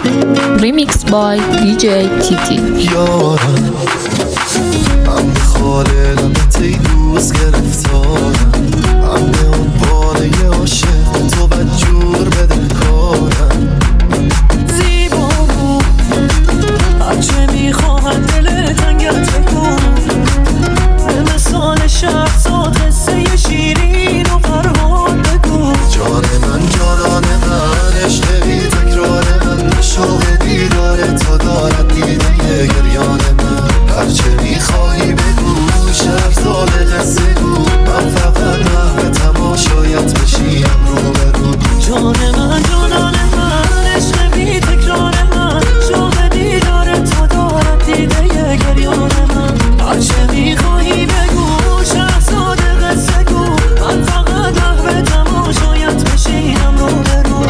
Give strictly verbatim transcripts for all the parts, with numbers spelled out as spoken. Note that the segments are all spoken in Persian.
Remix by دی جی تی تی. یارم من به خالقت ای دوست گرفتارم، من به اون بانه عاشق تو بدجور بده کارم. زیبا بود هرچه میخواهد دل تنگت بکن، به مثال شهرزاد قصه شیرین و فرهاد بگو. جان من جانان من عشق بی تکرار من، شوق دیدار تو دارد دیده گریان من. هرچه میخواهی بگو شهرزاد قصه گو، من فقط محو تماشایت بشینم رو به رو. جان من جانان من عشق بی تکرار من، شوق دیدار تو دارد دیده گریان من. هرچه میخواهی بگو شهرزاد قصه گو، من فقط محو تماشایت بشینم رو به رو.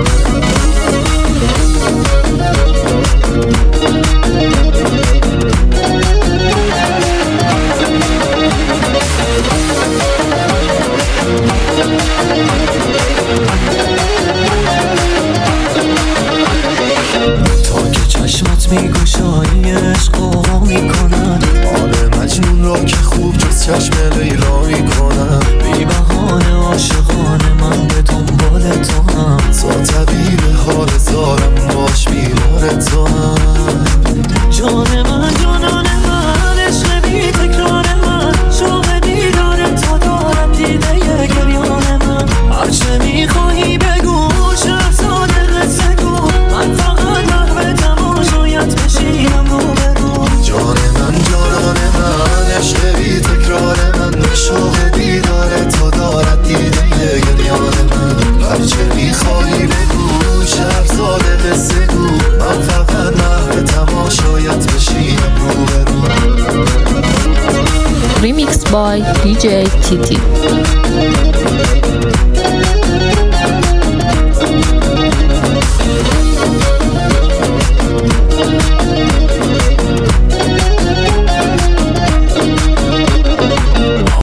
تا که چشمت میگشایی عشق آقا میکنن، حال مجنون را که خوب جز چشم لیلا میکنم. بی بهانه عاشقانه من به دنبال تو هم، تا طبیب حال زارم باش بیمار تو هم. جان من جانان من عشق بی تکرار من، شوق دیدار تو دارد دیده گریان من. هرچه میخواهی بگو شهرزاد قصه گو، من فقط محو تماشایت بشینم رو به رو. جان من جانان من عشق بی تکرار من، شوق دیدار تو دارد دیده گریان من. هرچه میخواهی بگو شهرزاد قصه گو، من فقط محو تماشایت بشینم رو به رو. Remix by دی جی تی تی.